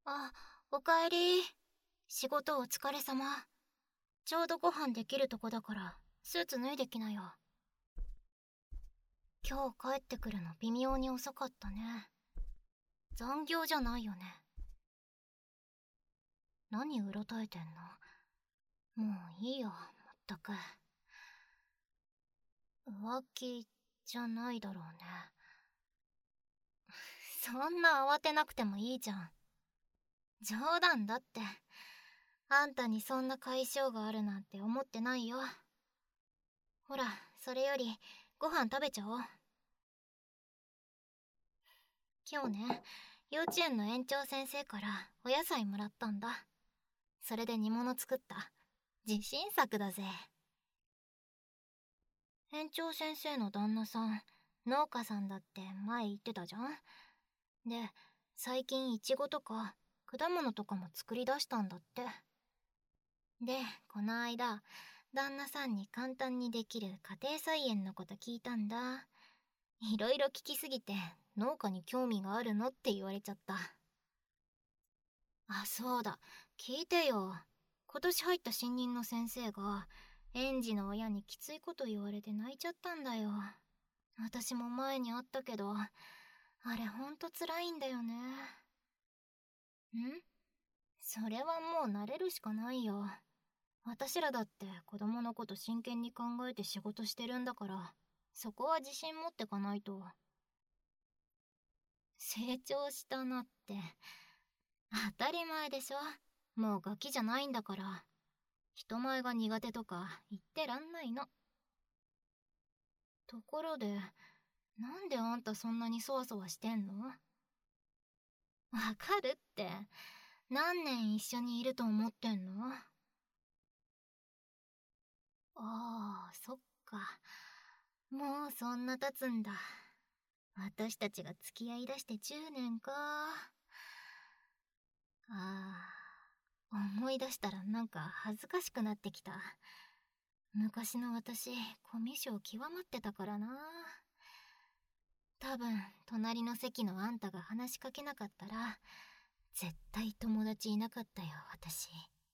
あ、おかえり。仕事お疲れ様。ちょうどご飯できるとこだからスーツ脱いできなよ。今日帰ってくるの微妙に遅かったね。残業じゃないよね。何うろたえてんの？もういいよ、まったく。浮気じゃないだろうね。そんな慌てなくてもいいじゃん。冗談だって。あんたにそんな解消があるなんて思ってないよ。ほら、それよりご飯食べちゃおう。今日ね、幼稚園の園長先生からお野菜もらったんだ。それで煮物作った。自信作だぜ。園長先生の旦那さん、農家さんだって前言ってたじゃん。で、最近イチゴとか果物とかも作り出したんだって。で、この間、旦那さんに簡単にできる家庭菜園のこと聞いたんだ。いろいろ聞きすぎて農家に興味があるのって言われちゃった。あ、そうだ。聞いてよ。今年入った新任の先生が、園児の親にきついこと言われて泣いちゃったんだよ。私も前にあったけど、あれほんと辛いんだよね。それはもう慣れるしかないよ。私らだって子供のこと真剣に考えて仕事してるんだから、そこは自信持ってかないと。成長したなって。当たり前でしょ。もうガキじゃないんだから。人前が苦手とか言ってらんないの。ところで、なんであんたそんなにそわそわしてんの？わかるって。何年一緒にいると思ってんの？ああ、そっか。もうそんな経つんだ。私たちが付き合いだして10年か。思い出したらなんか恥ずかしくなってきた。昔の私、コミュ障極まってたからな。多分、隣の席のあんたが話しかけなかったら、絶対友達いなかったよ、私。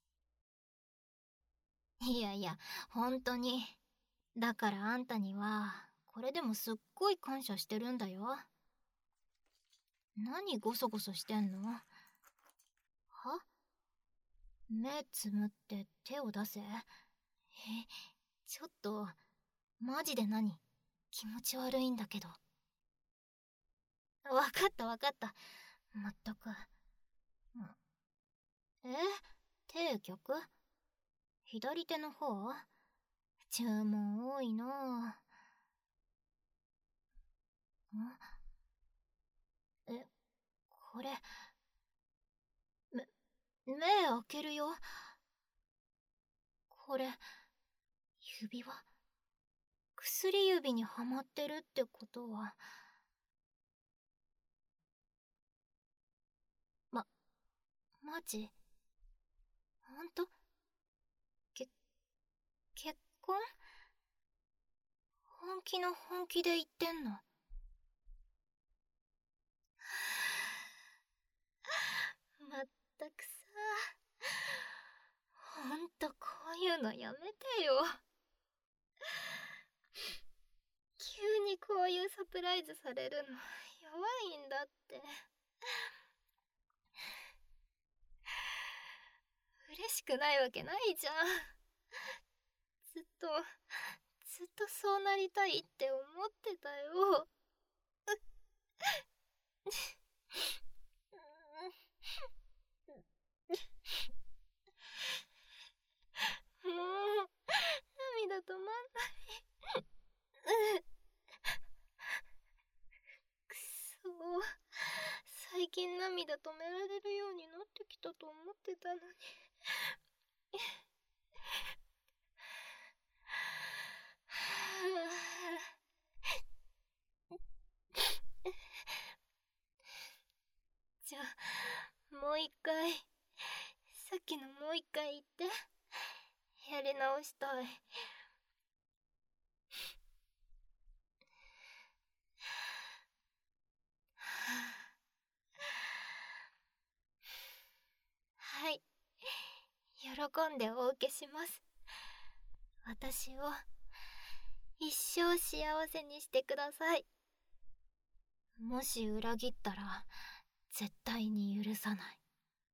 いやいや、本当に。だからあんたには、これでもすっごい感謝してるんだよ。何ゴソゴソしてんの？は？目つむって手を出せ。ちょっと、マジで何？気持ち悪いんだけど。わかったわかった。まったく。手逆？左手の方？注文多いな。これ、目開けるよ。これ、指輪。薬指にはまってるってことは。マジ？ほんと？結婚？本気の本気で言ってんの？まったくさ。ほんとこういうのやめてよ。急にこういうサプライズされるの弱いんだって。嬉しくないわけないじゃん。ずっとそうなりたいって思ってたよ。もう涙止まんない。くそ、最近涙止められるようになってきたと思ってたのに。じゃあもう一回、さっきのもう一回言って。やり直したい。 んでお受けします。私を一生幸せにしてください。もし裏切ったら絶対に許さない。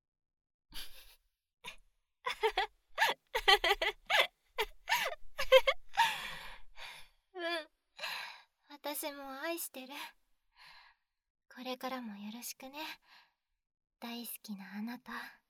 うん、私も愛してる。これからもよろしくね。大好きなあなた。